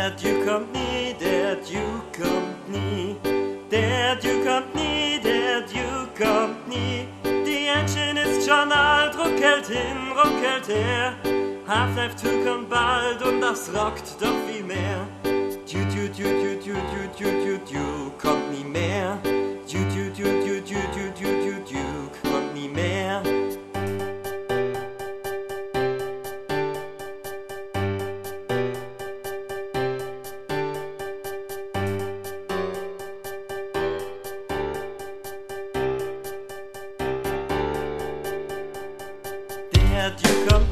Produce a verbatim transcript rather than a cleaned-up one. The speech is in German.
Der Duke kommt nie, der Duke kommt nie. Der Duke kommt nie, der Duke kommt nie. Die Engine ist schon alt, ruckelt hin, ruckelt her. Half-Life zwei kommt bald und das rockt doch viel mehr. Duke, Duke, Duke, Duke, Duke, Duke, Duke, Duke kommt nie mehr. Duke, Duke, Duke, Duke, Duke, Duke, Duke, Duke, Duke kommt nie mehr. Der Duke kommt